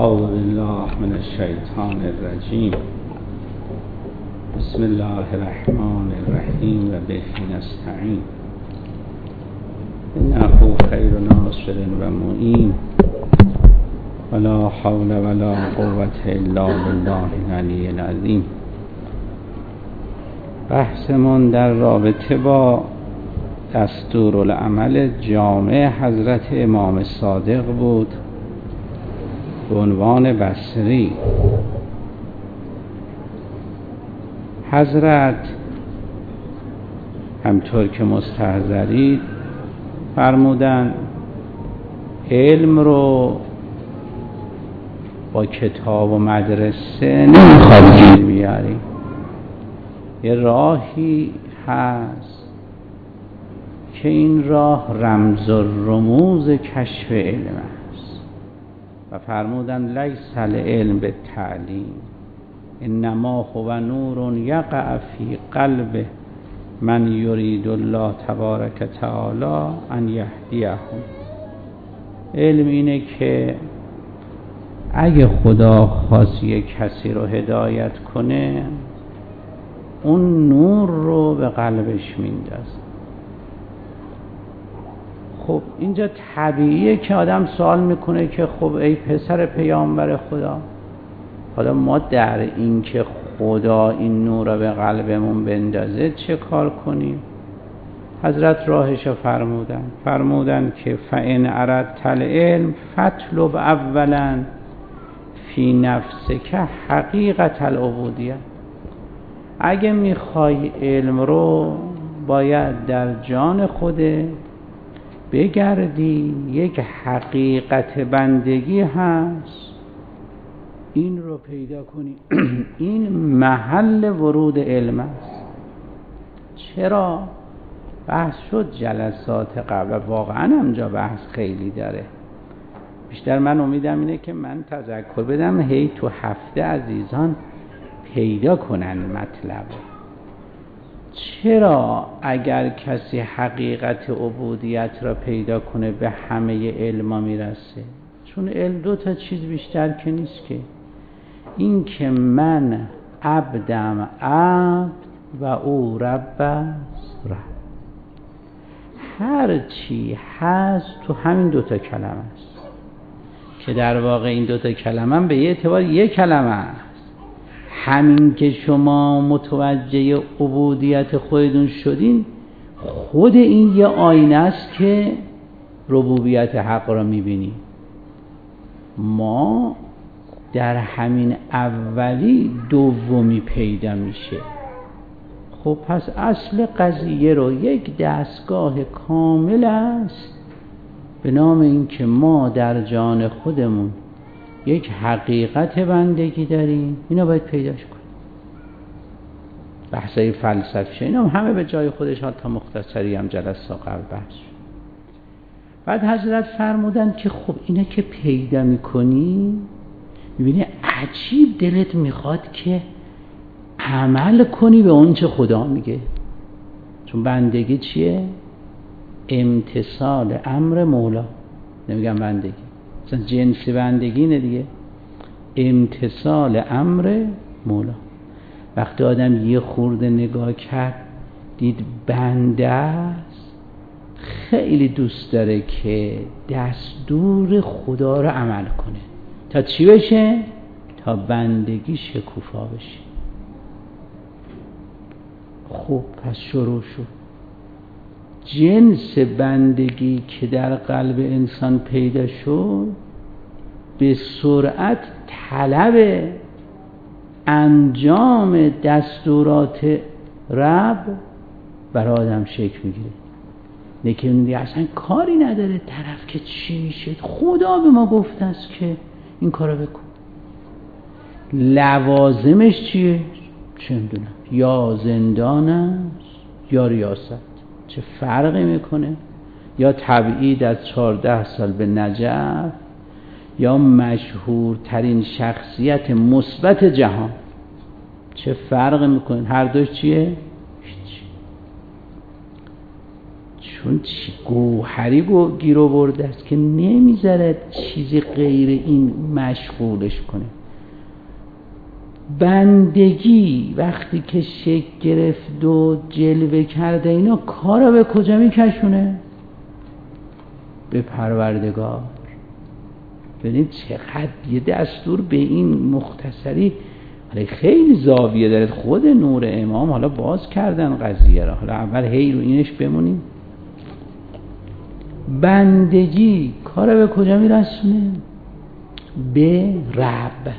اعوذ بالله من الشیطان الرجیم. بسم الله الرحمن الرحیم و به نستعین. انه خیر ناصر و معین ولا حول ولا قوة الا بالله العلی العظیم. بحثمون در رابطه با دستورالعمل جامع حضرت امام صادق بود به عنوان بصری. حضرت همطور که مستحضرید فرمودن علم رو با کتاب و مدرسه نمیخواد گیر بیاری. یه راهی هست که این راه رمز و رموز کشف علم است و فرمودن لیس العلم بالتعلیم انما هو نور یقع فی قلب من یرید الله تبارک تعالی ان یهدیه. علم اینه که اگه خدا خواست یک کسی رو هدایت کنه اون نور رو به قلبش میندازه. خب اینجا طبیعیه که آدم سوال میکنه که خب ای پسر پیامبر خدا، حالا ما در این که خدا این نور رو به قلبمون بندازه چه کار کنیم؟ حضرت راهشو فرمودن که فإن اردت العلم فاطلب اولا فی نفسک حقیقت العبودیه. اگه میخوای علم رو باید در جان خودت بگردی، یک حقیقت بندگی هست این رو پیدا کنی. این محل ورود علم است. چرا؟ بحث شد جلسات قبل، واقعا همجا بحث خیلی داره. بیشتر من امیدم اینه که من تذکر بدم هی تو هفته عزیزان پیدا کنن مطلب. چرا اگر کسی حقیقت عبودیت را پیدا کنه به همه علما میرسه؟ چون علم دو تا چیز بیشتر که نیست که این که من عبدم عبد و او رب است رب. هر چی هست تو همین دوتا کلمه است که در واقع این دوتا کلمه به یه اعتبار یک کلمه است. همین که شما متوجه عبودیت خودتون شدین خود این یه آینه است که ربوبیت حق را میبینی. ما در همین اولی دومی پیدا میشه. خب پس اصل قضیه رو یک دستگاه کامل است به نام این که ما در جان خودمون یک حقیقت بندگی داریم. اینا باید پیداش کنیم. بحثای فلسفی اینا همه به جای خودش، حتی مختصری هم جلسه قبل بحث. بعد حضرت فرمودن که خب اینا که پیدا میکنی میبینی عجیب دلت میخواد که عمل کنی به اون چه خدا میگه. چون بندگی چیه؟ امتثال امر مولا. نمیگم بندگی، مثلا جنس بندگی نه دیگه، امتثال امر مولا. وقتی آدم یه خورده نگاه کرد دید بنده است، خیلی دوست داره که دستور خدا رو عمل کنه. تا چی بشه؟ تا بندگی شکوفا بشه. خب پس شروع شد. جنس بندگی که در قلب انسان پیدا شد به سرعت طلب انجام دستورات رب برای آدم شکل میگیره. نکنی اصلا کاری نداره طرف که چی میشه. خدا به ما گفته است که این کارو بکن. لوازمش چیه؟ چه میدونم، یا زندان است یا ریاست. چه فرقی میکنه؟ یا تبعید از 14 سال به نجف یا مشهورترین شخصیت مثبت جهان. چه فرقی میکنه؟ هر دوش چیه؟ هیچ. چون گوهری گیر آورده است که نمیذاره چیزی غیر این مشغولش کنه. بندگی وقتی که شکل گرفت و جلوه کرده اینا کارو به کجا میکشونه؟ به پروردگار. ببینید چقدر یه دستور به این مختصری، خیلی زاویه داره. خود نور امام حالا باز کردن قضیه را، حالا اول هی رو اینش بمونیم. بندگی کار به کجا میرسونه؟ به رب.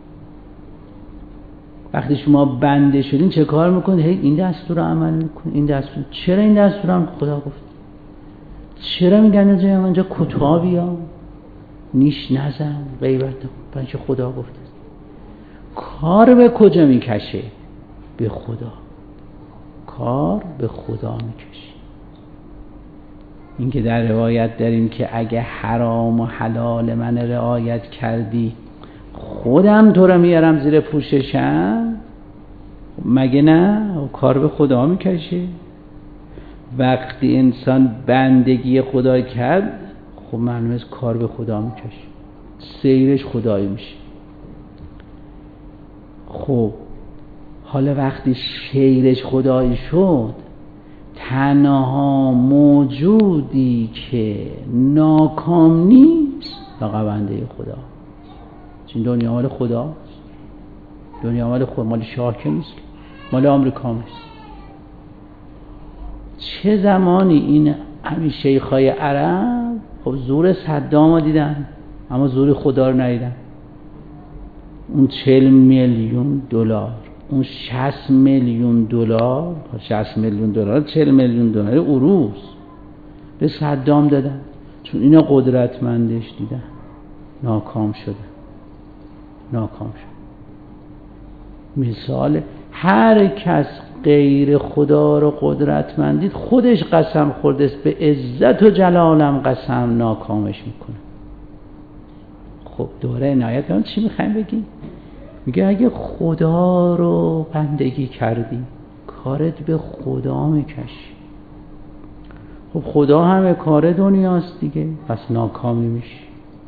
وقتی شما بنده شدین چه کار میکنید؟ هی این دستور رو عمل میکنید. این دستور، چرا این دستور هم خدا گفت؟ چرا میگن اینجا کتابی ها نیش نزن غیبت نکن، چه خدا گفته. کار به کجا میکشه؟ به خدا. کار به خدا میکشه. این که در روایت داریم که اگه حرام و حلال من رعایت کردی خودم تو رو میارم زیر پوششم، مگه نه؟ کار به خدا میکشه. وقتی انسان بندگی خدا کرد، خب معلومه کار به خدا میکشه، سیرش خدایی میشه. خب حالا وقتی سیرش خدایی شد، تنها موجودی که ناکام نیست فقط بنده خدا. چون دنیا مال خداست. دنیا مال خود، مال شاه که نیست، مال آمریکا نیست. چه زمانی این همین شیخای عرب خب زور صدام رو دیدن اما زور خدا رو ندیدن. اون 40 میلیون دلار، اون 60 میلیون دلار، 60 میلیون دلار، 40 میلیون دلار عروض به صدام دادن چون اینا قدرتمندش دیدن. ناکام شده. مثال هر کس غیر خدا رو قدرتمندید خودش قسم خورده است به عزت و جلالم قسم ناکامش میکنه. خب دوره عنایت کنم چی میخوایم بگیم؟ میگه اگه خدا رو بندگی کردی کارت به خدا میکشی. خب خدا همه کار دنیاست دیگه، پس ناکامی میشی.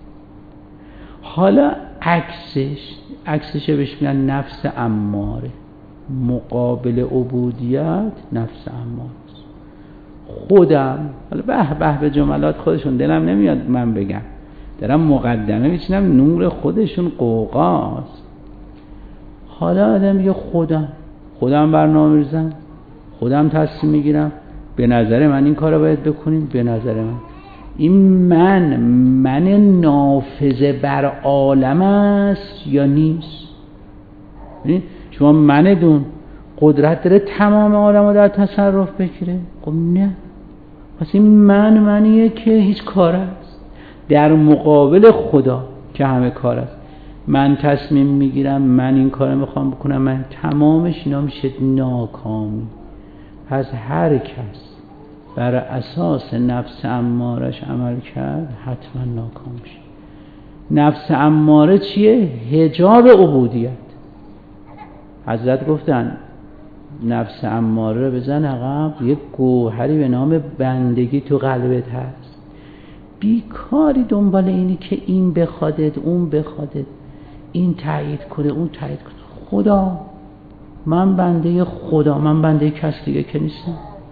حالا عکسش بهش میگن نفس اماره. مقابل عبودیت نفس اماره. خودم حالا به جملات خودشون دلم نمیاد من بگم، دارم مقدمه میچینم، نور خودشون قوقاست. حالا آدم میگه خودم برنامه میریزم، خودم تصمیم میگیرم، به نظر من این کارو باید بکنیم. به نظر من این من نافذه بر عالم است یا نیست؟ یعنی شما منتون قدرت داره تمام عالم رو در تصرف بگیره؟ خب نه. پس این منیه که هیچ کار است در مقابل خدا که همه کار است. من تصمیم میگیرم، من این کار میخوام بکنم، من تمامش اینا میشه ناکامی. پس هر کس بر اساس نفس امارش عمل کرد حتما ناکام میشه. نفس اماره چیه؟ حجاب عبودیت. حضرت گفتن نفس اماره رو بزن عقب، یک گوهری به نام بندگی تو قلبت هست. بیکاری دنبال اینی که این بخوادت، اون بخوادت، این تایید کنه، اون تایید کنه. خدا، من بنده خدا، من بنده کس دیگه که نیستم.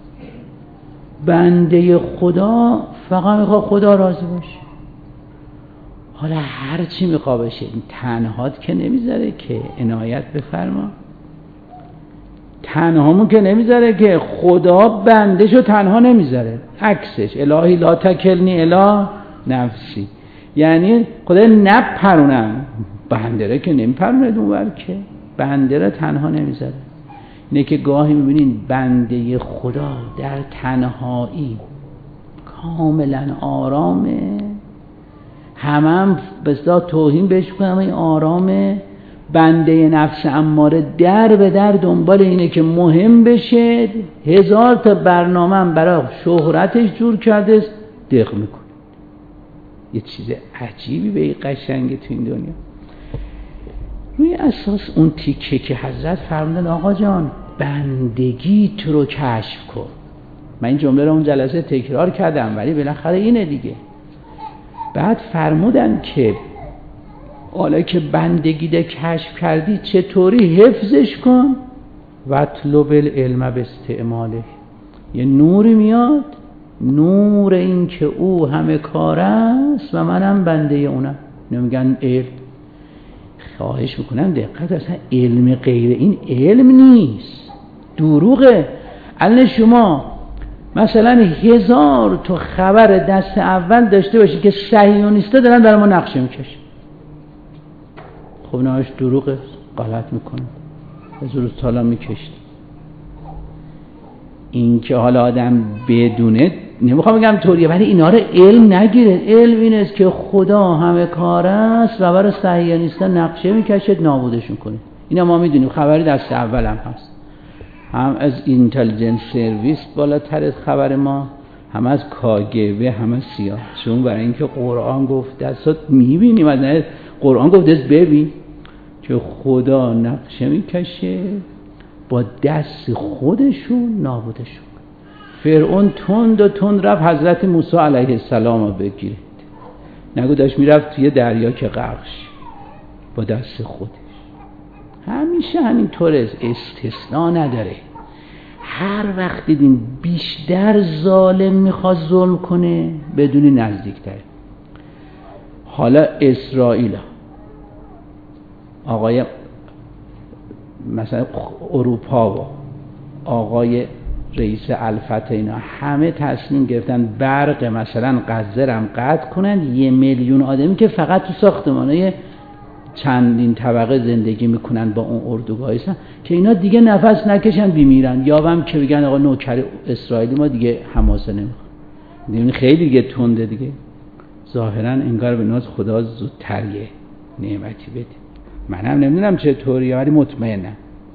بنده خدا فقط میخواد خدا راضی باشه. حالا هر چی میخواد بشه، این تنهات که نمیذاره که عنایت بفرما. تنهامون که نمیذاره که، خدا بندهشو تنها نمیذاره، عکسش الهی لا تکلنی الی نفسی، یعنی خدا نپرونم بنده که نمیپرونه دونور که بنده تنها نمیذاره. اینه که گاهی میبینین بنده خدا در تنهایی کاملا آرامه، هم بسیار توهین بهش کنم این آرامه. بنده نفس اماره در به در دنبال اینه که مهم بشه، 1000 تا برنامه هم برای شهرتش جور کرده، دق میکنه. یه چیز عجیبی به این قشنگه تو این دنیا. روی اساس اون تیکه که حضرت فرمودن آقا جان بندگی تو رو کشف کن، من این جمله رو اون جلسه تکرار کردم ولی بالاخره اینه دیگه. بعد فرمودن که حالا که بندگی ده کشف کردی چطوری حفظش کن و اطلب العلم باستعماله. یه نوری میاد، نور این که او همه کار است و منم بنده اونم. نمیگن علم. خواهش میکنم دقت، اصلا علم غیر این علم نیست، دروغه. الان شما مثلا 1000 تا خبر دست اول داشته باشی که صحیح و نیسته دارن برای ما نقشه میکشن، خب نهاش دروغه، غلط میکنه، از روز تالا میکشت. این که حالا آدم بدونه، نمیخوام بگم طوریه، ولی اینا رو علم نگیره. علم این است که خدا همه کار است و برای صحیح نیستن نقشه میکشد، نابودشون کنه. اینا ما میدونیم، خبری دست اول هم هست، هم از اینتلیجنس سرویس بالاتر از خبر ما، هم از کاگبه، هم از سیاه. چون برای اینکه قرآن گفت دستات میبینیم، از قرآن گفت دست ببین که خدا نقشه میکشه با دست خودشون نابودشون. فرعون تند رفت حضرت موسی علیه السلام رو بگیره، نگو داشت میرفت توی دریا که غرقش با دست خودش. همیشه همینطوره، استثناء نداره. هر وقت دیدین بیشتر ظالم میخواد ظلم کنه بدونی نزدیکتره. حالا اسرائیل آقای مثلا اروپا و آقای رئیس الفتح اینا همه تصمیم گرفتن برق مثلا غزه رو قطع کنن. 1 میلیون آدمی که فقط تو ساختمانای چندین طبقه زندگی میکنن با اون اردوگاهی هستن که اینا دیگه نفس نکشن بیمیرن، یا هم که بگن آقا نوکر اسرائیلی ما دیگه حماسه نمیخواد. خیلی دیگه تنده دیگه، ظاهرا انگار به ناز خدا زودتر یه نعمتی بده. منم نمیدونم چطوریه ولی مطمئنم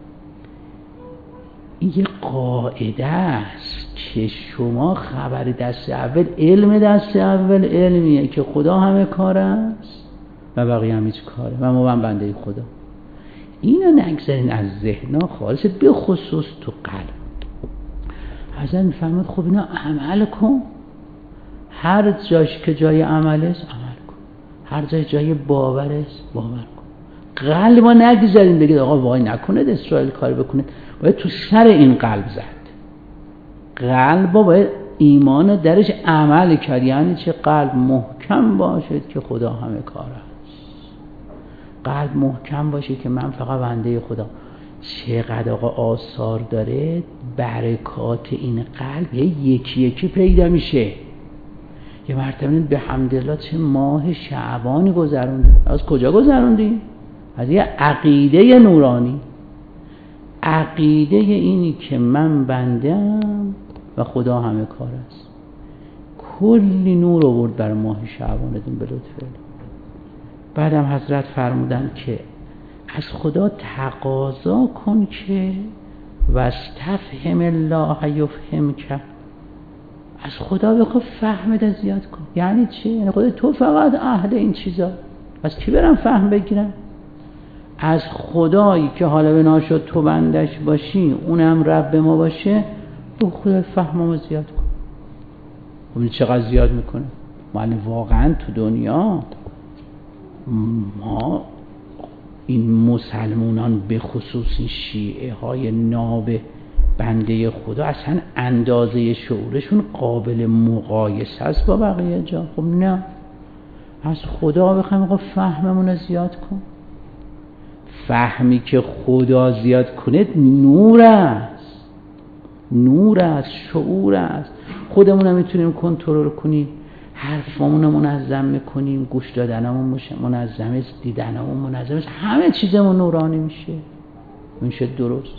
این یه قاعده است که شما خبر دست اول، علم دست اول علمیه که خدا همه کار است و بقیه هم هیچ کاره و ما هم بنده خدا. اینو نگذارین از ذهنها خالص، به خصوص تو قلب. حضرت میفرماد خب اینا عمل کن، هر جاش که جای عمل است عمل کن، هر جای باور است باور کن. قلب ما نگذارین بگید آقا وای نکنه اسرائیل کار بکنه، باید تو سر این قلب زد. قلب باید ایمان درش عمل کرد. یعنی چه؟ قلب محکم باشد که خدا همه کار است. قلب محکم باشه که من فقط بنده خدا. چقدر آقا آثار داره برکات این قلب یکی یکی پیدا میشه. یه مرتبه به حمدالله چه ماه شعبانی گذروندی. از کجا گذروندی؟ از یه عقیده نورانی، عقیده اینی که من بندم و خدا همه کار است. کلی نور آورد بر ماه شعبانتون به لطف. بعدم حضرت فرمودن که از خدا تقاضا کن که واستفهم الله یفهمک. از خدا بخواه فهمت زیاد کن. یعنی چی؟ یعنی خدا تو فقط اهل این چیزا، از کی برم فهم بگیرم؟ از خدایی که حالا بنا شد تو بندش باشی، اونم رب ما باشه، تو خدا فهممو زیاد کن. خب چقدر زیاد میکنه؟ من واقعا تو دنیا ما این مسلمانان به خصوص این شیعه های ناب بنده خدا اصلا اندازه شعورشون قابل مقایسه است با بقیه جا. خب نه، از خدا بخوایم آقا فهممون رو زیاد کن. فهمی که خدا زیاد کنه نور است، نور است، شعور است. خودمون هم میتونیم کنترل کنیم، حرفامون رو منظم میکنیم، گوش دادنمون منظم است، دیدنمون منظم است، همه چیزمون نورانی میشه درست.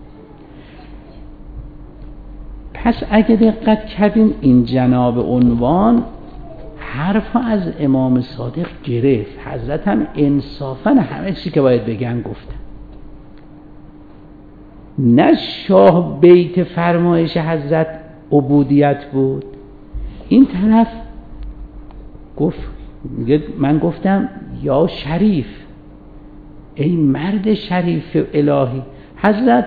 پس اگه دقت کردیم این جناب عنوان حرف از امام صادق گرفت. حضرت هم انصافاً همه چی که باید بگن گفتن. نه شاه بیت فرمایش حضرت عبودیت بود، این طرف گفت من گفتم یا شریف، ای مرد شریف الهی. حضرت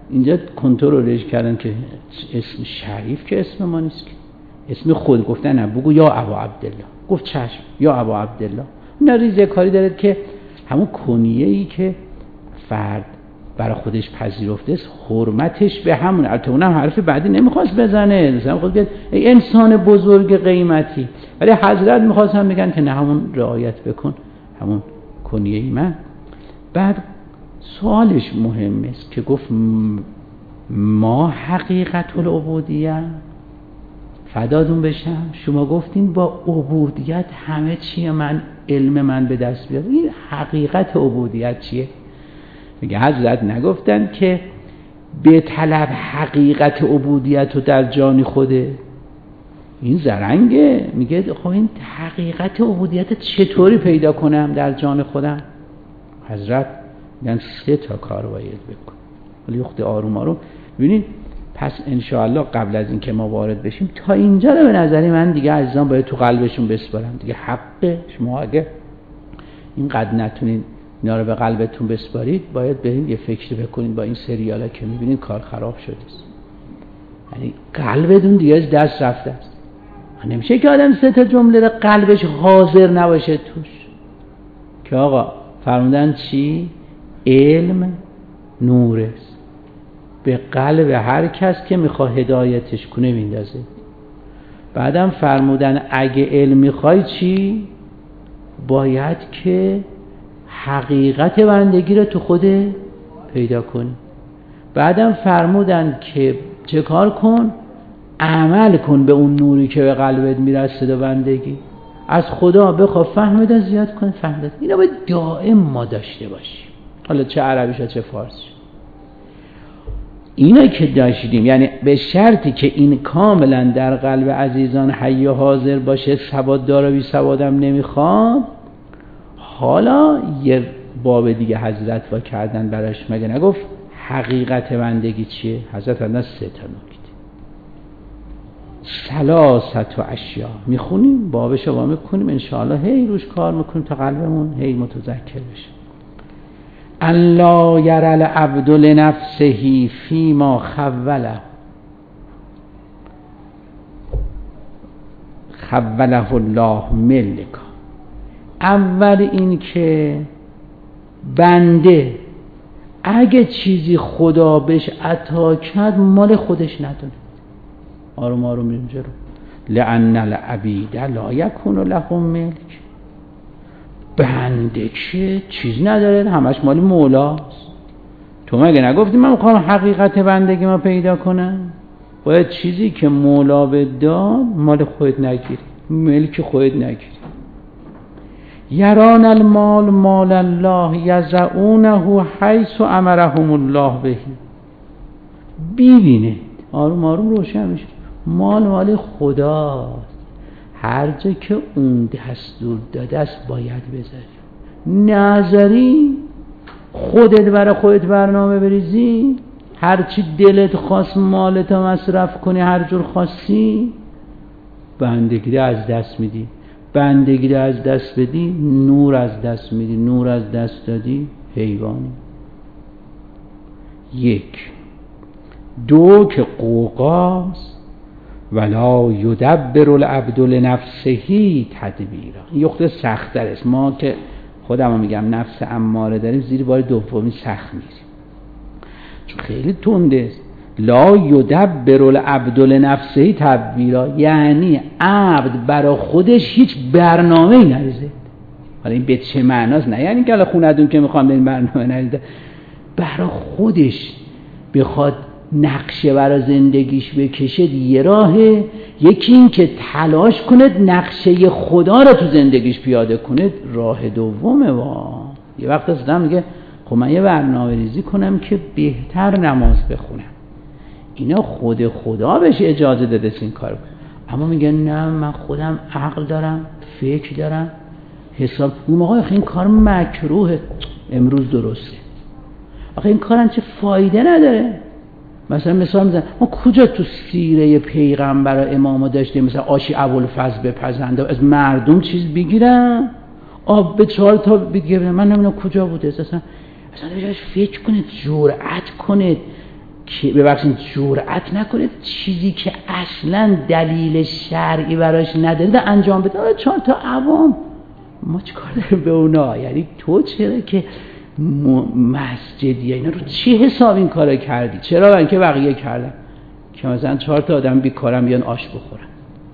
اینجا کنترلش کردن که اسم شریف که اسم ما نیست، که اسم خود گفتن نه، بگو یا ابا عبدالله. گفت چشم یا ابا عبدالله. اینا ریزه کاری داره که همون کنیه‌ای که فرد برای خودش پذیرفته است حرمتش به همون. البته اونم حرف بعدی نمیخواست بزنه، مثلا خود بگه ای انسان بزرگ قیمتی، ولی حضرت میخواستن بگن که نه، همون رعایت بکن، همون کنیه من. بعد سوالش مهم است که گفت ما حقیقت العبودیه، فدادون بشم شما گفتین با عبودیت همه چیه من علم من به دست بیاد، این حقیقت عبودیت چیه؟ میگه حضرت نگفتن که به طلب حقیقت عبودیت رو در جان خوده، این زرنگه. میگه خب این حقیقت عبودیت چطوری پیدا کنم در جان خودم؟ حضرت میگن 3 کار باید بکن. ولی اخت آروم آروم ببینید. پس انشاءالله قبل از این که ما وارد بشیم تا اینجا رو به نظری من دیگه عزیزان باید تو قلبشون بسپارم دیگه. حقه شما اگه اینقدر نتونید اینا رو به قلبتون بسپارید، باید برید یه فکری بکنید با این سریالا که میبینید کار خراب شده است. یعنی قلبتون دیگه از دست رفته است. نمیشه که آدم 3 جمله رو قلبش حاضر نباشه توش. که آقا فرمودن چی؟ علم نور است، به قلب هر کس که میخواد هدایتش کنه میندازه. بعدم فرمودن اگه علم میخوای چی؟ باید که حقیقت بندگی رو تو خودت پیدا کنی. بعدم فرمودن که چه کار کن؟ عمل کن به اون نوری که به قلبت میرسه و بندگی از خدا بخوا فهمت زیاد کن فهمت. اینا باید دائم ما داشته باشیم، حالا چه عربیش چه فارسی. اینا که داشتیم یعنی به شرطی که این کاملا در قلب عزیزان حی و حاضر باشه، سواد داره بی سوادم نمیخواد. حالا یه باب دیگه حضرت وا کردن براش، مگه نگفت حقیقت بندگی چیه؟ حضرت فرمودن 3 نکته. 3 اشیا میخونیم، بابشو وا میکنیم انشاءالله، هی روش کار میکنیم تا قلبمون هی متذکر بشه. الله یرى العبد لنفسه فیما خوله الله ملکا. اول این که بنده اگه چیزی خدا بهش عطا کرد مال خودش ندونه. آروم آروم میریم جلو. لأن العبید لا یکون لهم ملک. بنده که چیز نداره، همش مال مولاست. تو مگه نگفتی من میخوام حقیقت بندگی ما پیدا کنم؟ باید چیزی که مولا به داد مال خودت نگیری، ملک خودت نگیری. یران المال مال الله یزعونه حیث امرهم الله به. ببینه آروم آروم روشن میشه، مال خداست، هر جا که اون دستور داده است باید بذاری. نذاری خودت برای خودت برنامه بریزی، هر چی دلت خواست مالت مصرف کنی هر جور خواستی، بندگی رو از دست میدی. بندگی رو از دست بدی نور از دست میدی، نور از دست دادی حیوانی. 1 2 که قوقاست ولا یدبر العبد لنفسه تدبیرا. این یخته سخت تر است. ما که خودم میگم نفس اماره داریم زیر بار دومی سخت میریم چون خیلی تنده است. لا یدبر العبد لنفسه تدبیرا یعنی عبد برای خودش هیچ برنامه‌ای نریزه. حالا این به چه معناست؟ نه یعنی که الان خوندون که میخوام این برنامه نریزه، برای خودش بخواد نقشه برای زندگیش بکشه یه راهه، یکی این که تلاش کنه نقشه خدا رو تو زندگیش پیاده کنه راه دومه. یه وقت اصلا میگه خب من یه برنامه ریزی کنم که بهتر نماز بخونم. اینا خود خدا بهش اجازه داده این کار کنه. اما میگه نه من خودم عقل دارم، فکر دارم، حساب. اون موقع این کار مکروه، امروز درسته. آخه این کارم چه فایده نداره. مثلا مثال میزنم ما کجا تو سیره پیغمبر و امامو داشتیم مثلا آشی ابوالفضل بپزنده از مردم چیز بگیرم، آب به 4 تا بگیرم، من نمیدونم کجا بوده. اصلا بهش فکر کنید، جرأت کنید که ببخشید جرأت نکنه چیزی که اصلا دلیل شرعی براش نداره انجام بده. 4 تا عوام ما چیکار داریم به اونا؟ یعنی تو چرا که مسجدی اینا رو چی حساب این کارو کردی؟ چرا؟ برای اینکه بقیه کردن که مثلا 4 تا آدم بیکارن بیان آش بخورن.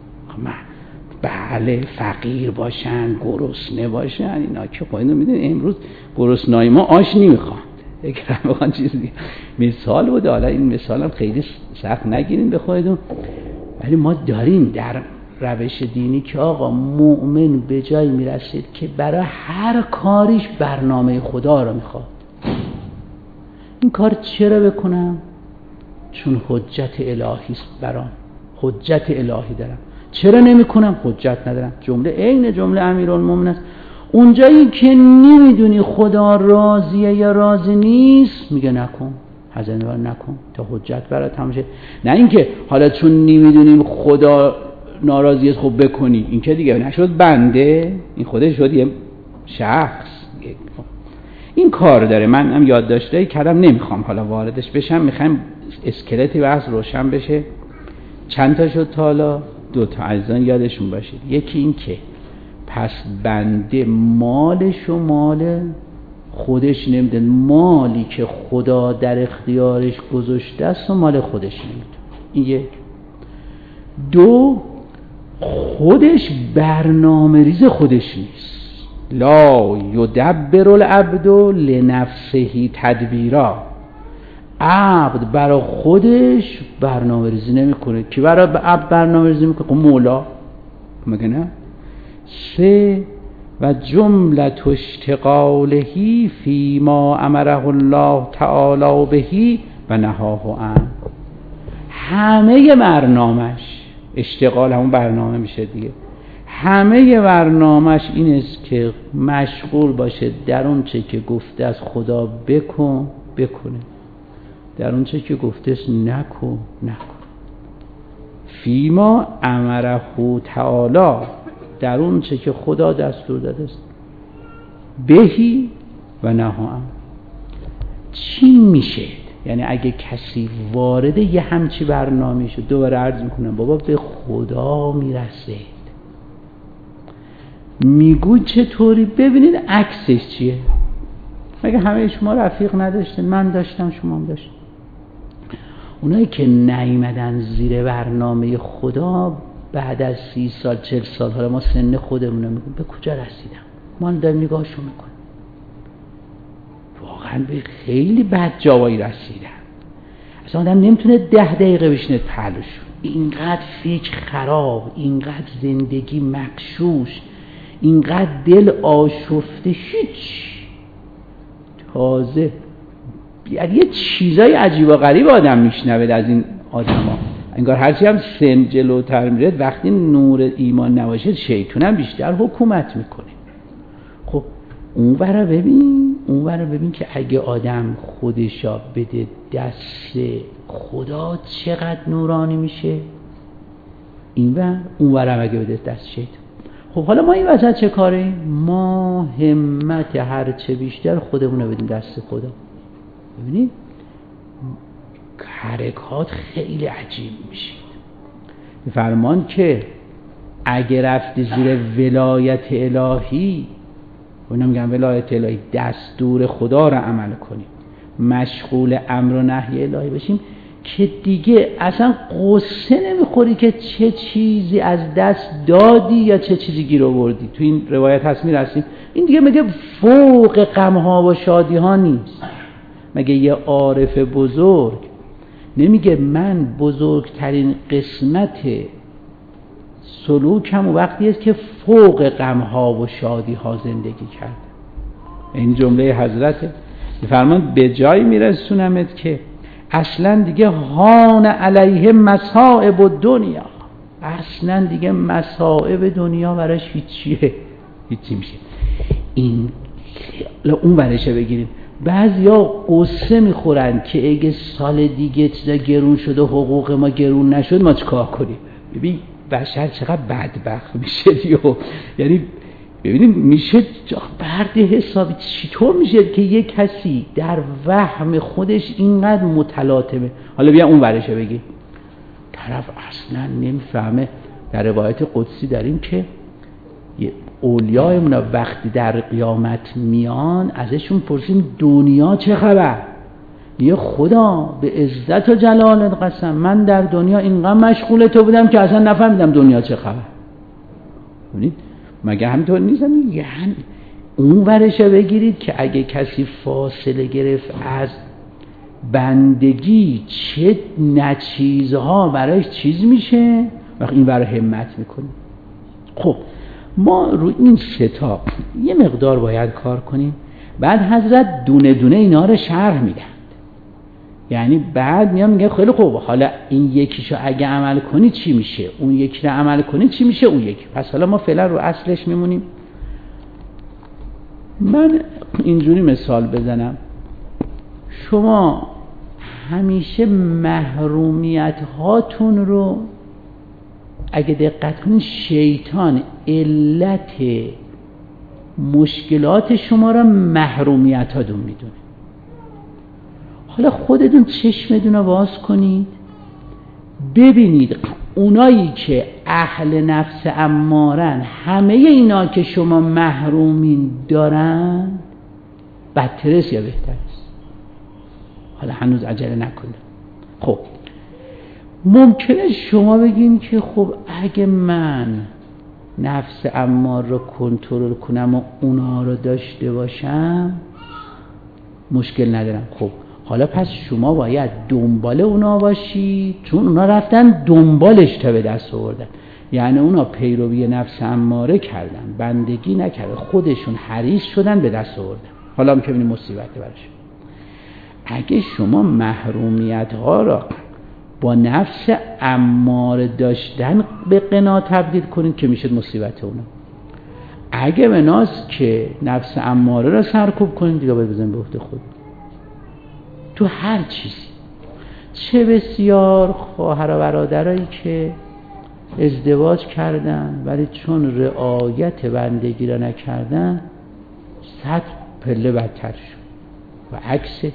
بله فقیر باشن، گرسنه باشن، اینا که خب اینو میدونید امروز گرسنه‌ای ما آش نمیخوان، اگر بخوان چیزی مثال بوده. حالا این مثالم خیلی سخت نگیرین به خودتون، ولی ما داریم در روش دینی که آقا مؤمن به جایی میرسید که برای هر کاریش برنامه خدا رو میخواد. این کار چرا بکنم؟ چون حجت الهی است برام، حجت الهی دارم. چرا نمی کنم؟ حجت ندارم. جمله عین جمله امیرالمومنین است. اونجایی که نمیدونی خدا راضیه یا راضی نیست میگه نکن، هزینه‌وار نکن تا حجت برات تمام شه. نه اینکه حالا چون نمیدونیم خدا ناراضی است خب بکنی، این که دیگه نشد بنده، این خودش شد یه شخص. این کار داره. من هم یادداشتایی کردم، نمیخوام حالا واردش بشم، میخوام اسکلتی بحث روشن بشه. چند تا شد تا حالا؟ 2 تا عزیزان یادشون باشید. یکی این که پس بنده مالش و مال خودش نمیده، مالی که خدا در اختیارش گذاشته است و مال خودش نمیده. این یک. 2 خودش برنامه ریز خودش نیست. لا یدبر العبد لنفسه تدبیرا. عبد برای خودش برنامه ریزی نمیکنه. کی برای عبد برنامه ریزی میکنه؟ مولا. مگه نه؟ 3 و جملت اشتغالهی فیما امره الله تعالی بهی و نهاه عنه. همه برنامه‌اش، اشتغال همون برنامه میشه دیگه، همه برنامه‌اش این است که مشغول باشه در اون چه که گفته از خدا بکنه، در اون چه که گفته است نکن. فیما امره تعالی، در اون چه که خدا دستور داده است، بهی و نهان. چی میشه؟ یعنی اگه کسی وارد یه همچی برنامه شد، دوباره عرض میکنم بابا به خدا میرسه، میگو چطوری؟ ببینید عکسش چیه. مگه همه شما رفیق نداشتین؟ من داشتم، شما هم داشتین. اونایی که نیامدن زیر برنامه خدا بعد از 30 سال 40 سال، حالا ما سن خودمون رو میگیم به کجا رسیدم، ما داریم نگاهشو میکنیم، واقعا به خیلی بد جایی رسیدم. اصلا آدم نمیتونه 10 دقیقه بشینه پهلوش، اینقدر فکر خراب، اینقدر زندگی مغشوش، اینقدر دل آشفته، هیچ. تازه یعنی یه چیزای عجیب و غریب آدم میشنوه از این آدما، انگار هرچی هم سن جلوتر میره وقتی نور ایمان نباشه شیطان هم بیشتر حکومت میکنه. خب اون ور ببین که اگه آدم خودشا بده دست خدا چقدر نورانی میشه، اون ور هم اگه بده دست شیطان. خب حالا ما این وسط چه کاره؟ ما همت هرچه بیشتر خودمون رو بدیم دست خدا. ببینید حرکات خیلی عجیب میشید. فرمان که اگه رفتی زیر ولایت الهی، اونا میگن ولایت الهی، دستور خدا رو عمل کنیم، مشغول امر و نهی الهی بشیم، که دیگه اصلا قصه نمیخوری که چه چیزی از دست دادی یا چه چیزی گیر آوردی. تو این روایت هست میرسیم این دیگه میگه فوق غمها و شادی ها نیست. مگه یه عارف بزرگ نمیگه من بزرگترین قسمت سلوکم وقتی است که فوق غمها و شادی ها زندگی کرد؟ این جمله حضرت فرمان به جایی میرسونمت که اصلا دیگه هان علیه مصائب الدنیا، اصلا دیگه مصائب دنیا براش هیچی میشه. این اون برشه بگیریم. بعضیا قصه میخورن که اگه سال دیگه چیزا گرون شده و حقوق ما گرون نشد ما چیکار کنیم؟ ببین بشر چقدر بدبخت میشه یعنی ببینید میشه برد حسابی چطور میشه که یک کسی در وهم خودش اینقدر متلاطمه. حالا بیا اون ورشه بگی طرف اصلا نمیفهمه. در روایت قدسی داریم که اولیای اونا وقتی در قیامت میان ازشون پرسیم دنیا چه خبر؟ یه خدا به عزت و جلالت قسم من در دنیا اینقدر مشغول تو بودم که اصلا نفهمیدم دنیا چه خبر. ببینید مگه همینطور نیستم؟ یعنی اون ورشه بگیرید که اگه کسی فاصله گرفت از بندگی چه نچیزها برایش چیز میشه وقتی این ور همت میکنه. خب ما روی این ستا یه مقدار باید کار کنیم. بعد حضرت دونه دونه اینا رو شرح میدن. یعنی بعد میام میگه خیلی خوب حالا این یکیشو اگه عمل کنی چی میشه، اون یکی رو عمل کنی چی میشه اون یکی. پس حالا ما فعلا رو اصلش میمونیم. من اینجوری مثال بزنم، شما همیشه محرومیت هاتون رو اگه دقت کنید شیطان علت مشکلات شما را محرومیت هاتون میدونه. حالا خودتون چشمتون رو باز کنید ببینید اونایی که اهل نفس امارن همه اینا که شما محرومین دارن بدترست یا بهترست؟ حالا هنوز عجله نکنید. خب ممکنه شما بگین که خب اگه من نفس امار رو کنترل کنم و اونا رو داشته باشم مشکل ندارم. خب حالا پس شما باید دنبال اونا باشی، چون اونا رفتن دنبالش تا به دست آوردن. یعنی اونا پیروی نفس اماره کردن، بندگی نکردن، خودشون حریص شدن به دست آوردن. حالا هم که ببینید مصیبت برش. اگه شما محرومیت ها را با نفس اماره داشتن به قنا تبدیل کنید که میشه مصیبت اونا. اگه بناست که نفس اماره را سرکوب کنید دیگه باید بزنید به عهده خود. تو هر چیزی چه بسیار خواهر و برادرایی که ازدواج کردن ولی چون رعایت بندگی را نکردن 100 پله بدتر شد و عکسش.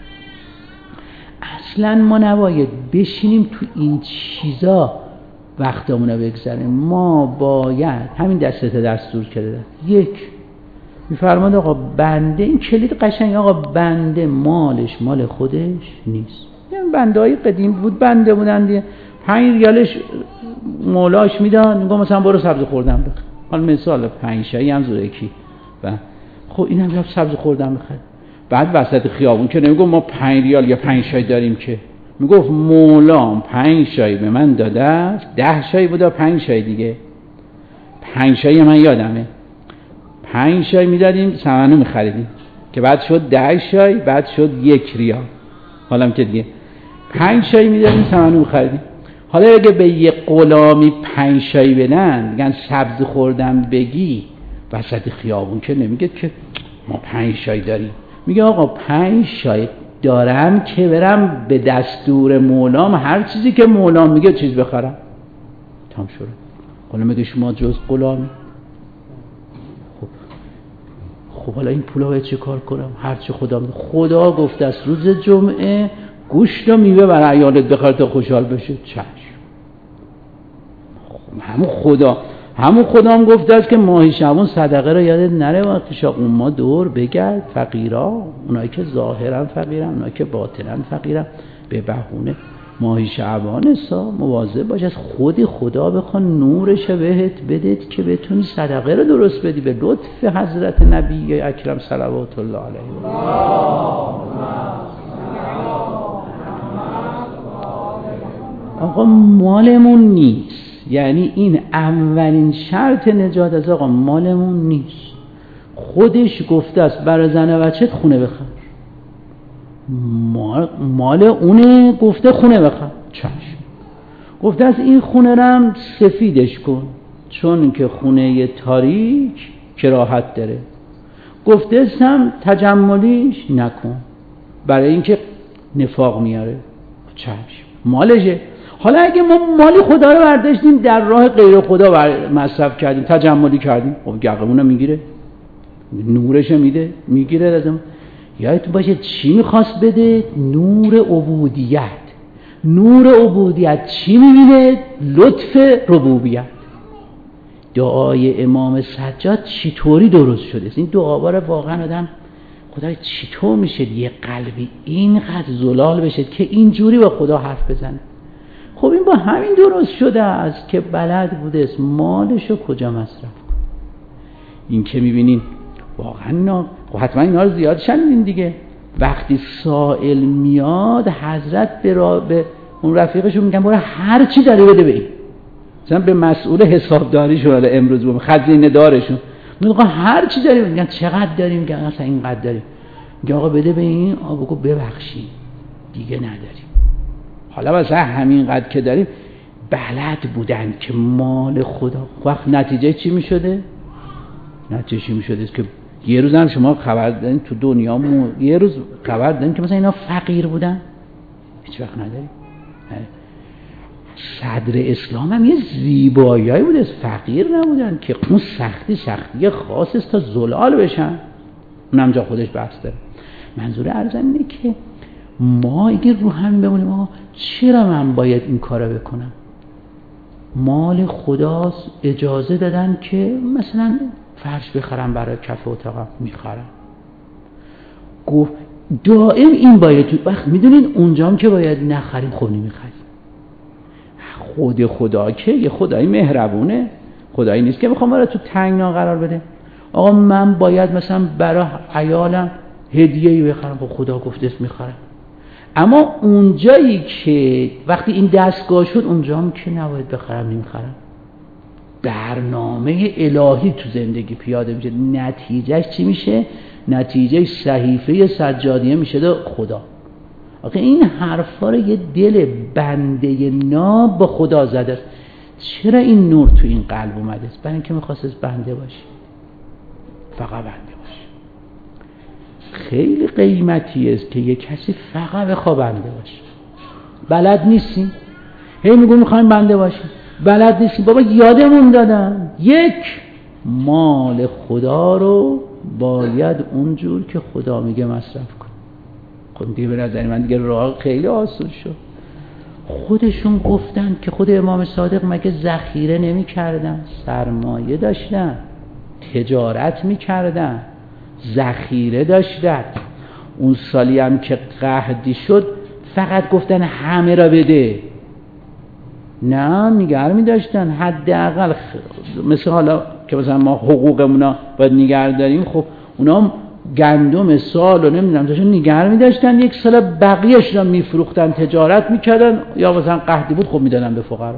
اصلا ما نباید بشینیم تو این چیزا وقتمون رو بگذاریم. ما باید همین دسته دستور کرده. یک میفرماد آقا بنده، این کلید قشنگ، آقا بنده مالش مال خودش نیست. این بنده های قدیم بود بنده بودن دیگه، 5 ریالش مولاش میدن میگه مثلا برو سبزی خوردن بخر. حالا مثال 5 شایی هم زورکی و خب این هم سبزی خوردن بخر. بعد وسط خیابون که نمیگه ما 5 ریال یا 5 شای داریم که میگفت مولام 5 شای به من داده، 10 شای بود و 5 شای دیگه 5 شای من یادمه 5 شای میدادیم سمنو میخریدیم که بعد شد 10 شای بعد شد 1 ریال. حالا هم که دیگه 5 شای میدادیم سمنو میخریدیم. حالا اگه به یه غلامی 5 شای بدن میگن سبزی خوردم بگی وسط خیابون که نمیگه که ما 5 شای داریم، میگه آقا 5 شای دارم که برم به دستور مولام هر چیزی که مولام میگه چیز بخرم. تمام شد. حالا میگه شما جز غلامی. خب حالا این پولا باید چه کار کنم؟ هرچی خدا گفته است روز جمعه گوشت و میوه برای عیالت بخر تا خوشحال بشه. چشم. همون خدا هم گفته است که ماهی شعبان صدقه رو یادت نره وقتی شاقون دور بگرد فقیرا، اونایی که ظاهرا فقیرن اونایی که باطنا فقیرن، به بهونه ماهی شعبان مواظب باش از خدا بخوان نورش بهت بدید که بتونی صدقه رو درست بدی به لطف حضرت نبی اکرم صلوات الله علیه. آقا مالمون نیست. یعنی این اولین شرط نجات از آقا مالمون نیست. خودش گفته است برای زن و بچت خونه بخر. مال اونه گفته خونه بخر. چشم. گفته است این خونه رم سفیدش کن چون که خونه تاریک کراهت داره. گفته است هم تجملیش نکن برای اینکه نفاق میاره. چشم. مالشه. حالا اگه ما مال خدا رو برداشتیم در راه غیر خدا مصرف کردیم، تجملی کردیم، خب گقمون رو میگیره، نورش میده، میگیره ازمون. یادتون باشه چی میخواست بده؟ نور عبودیت. نور عبودیت چی میبینه؟ لطف ربوبیت. دعای امام سجاد چطوری درست شده؟ این دعا رو واقعا آدم خدای چطور میشه یه قلبی اینقدر زلال بشه که اینجوری با خدا حرف بزنه؟ خب این با همین درست شده است که بلد بوده است مالشو کجا مصرف کنه. این که میبینین واقعا حتما اینا رو زیاد شنیدین دیگه. وقتی سائل میاد حضرت به اون رفیقشون میگن برو هر چی داری بده به این، مثلا به مسئول حسابداریشون امروز بود خزینه دارشون میگه هر چی داری، میگن چقدر داریم؟ میگن مثلا اینقدر داریم. میگه آقا بده به این، آقا بگو ببخشید دیگه نداریم. حالا مثلا همینقدر که داریم بلد بودن که مال خدا. وقت نتیجه چی میشده؟ نتیجه چی میشده که یه روز هم شما خبر دارین تو دنیا یه روز خبر دارین که مثلا اینا فقیر بودن؟ هیچ وقت نداریم. صدر اسلام هم یه زیبایی بوده، فقیر نبودن که اون سختی خاص است تا زلال بشن. اونم جا خودش بحث داره. منظور عرضم اینه که ما اگه رو همین بمونیم آقا چرا من باید این کارو بکنم؟ مال خداست، اجازه دادن که مثلا فرش بخرم برای کف اتاقم، میخرم. گفت دائم این باید تو وقت میدونین اونجام که باید نخریم خب نمیخریم. خود خدا که یه خدای مهربونه، خدایی نیست که میخوام برای تو تنگنا قرار بده. آقا من باید مثلا برای عیالم هدیه‌ای بخرم، خب خدا گفته است میخرم. اما اونجایی که وقتی این دستگاه شد اونجام که نباید بخرم نمیخرم. برنامه الهی تو زندگی پیاده میشه، نتیجهش چی میشه؟ نتیجه صحیفه سجادیه میشه خدا. آخه این حرفا رو یه دل بنده ناب با خدا زده است. چرا این نور تو این قلب اومده است؟ برای اینکه میخواست بنده باشی، فقط بنده باشی. خیلی قیمتی است که یه کسی فقط بخواد بنده باشه. بلد نیستیم، هی میگم میخوایم بنده باشیم، بلد نیستیم. بابا یادمون دادن یک مال خدا رو باید اونجور که خدا میگه مصرف کن. خب دیگه به نظر من دیگه راه خیلی آسون شد. خودشون گفتن که خود امام صادق مگه ذخیره نمی کردن؟ سرمایه داشتن، تجارت می کردن، ذخیره داشتن. اون سالی هم که قحطی شد فقط گفتن همه را بده، نه نگه می داشتن. حداقل مثل حالا که مثلا ما حقوقمونا باید نگه داریم، خب اونا گندم سال و نمیدونم داشتن نگه می داشتن، یک سال بقیهش را می فروختن، تجارت می کردن، یا مثلا قحطی بود خب می دادن به فقرا.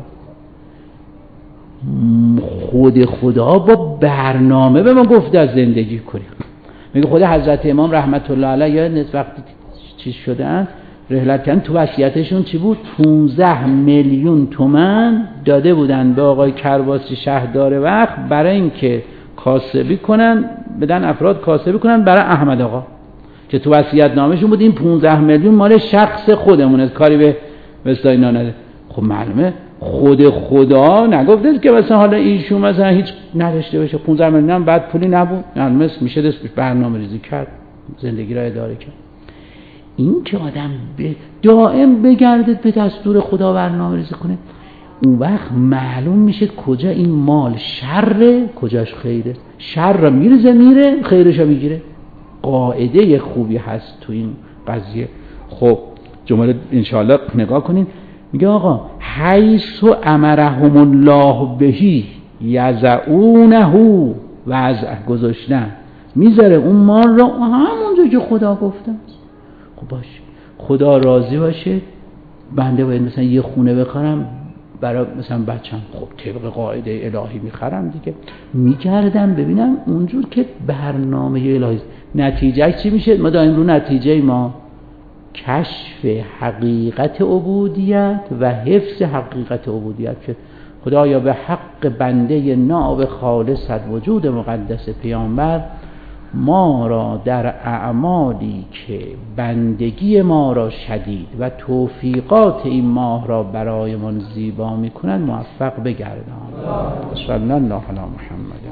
خود خدا با برنامه به ما گفته از زندگی کنیم. میگه خود حضرت امام رحمت الله علیه وقتی چیز شدن رحلت کردن، تو وصیتشون چی بود؟ 15 میلیون تومان داده بودن به آقای کرباسی شهردار وقت برای اینکه کاسبی کنن، بدن افراد کاسبی کنن برای احمد آقا، که تو وصیت نامشون بود این 15 میلیون مال شخص خودمونه، کاری به وساینا نداره. خب معلومه خود خدا نگفته که مثلا حالا ایشون مثلا هیچ نداشته باشه، 15 میلیون هم بعد پولی نبود، معلومه میشه دست برنامه ریزی کرد، زندگی را اداره کرد. این که آدم دائم بگرده به دستور خدا برنامه ریزی کنه، اون وقت معلوم میشه کجا این مال شره کجاش خیره. شر را میره خیرش را میگیره. قاعده خوبی هست تو این قضیه. خب جمله انشاءالله نگاه کنین. میگه آقا حیث امرهم الله بهی یزعونه وضع گذاشتن، میذاره اون مال را همونجا که خدا گفته. خب باشه خدا راضی باشه، بنده باید مثلا یه خونه بخرم برای مثلا بچم، خب طبق قاعده الهی میخرم دیگه. میگردم ببینم اونجور که برنامه الهی است. نتیجه چی میشه؟ ما دائم رو نتیجه ما کشف حقیقت عبودیت و حفظ حقیقت عبودیت، که خدایا به حق بنده ناب خالصت وجود مقدس پیامبر ما را در اعمالی که بندگی ما را شدید و توفیقات این ماه را برایمان زیبا می‌کنند موفق بگردان. صلی الله علی محمد.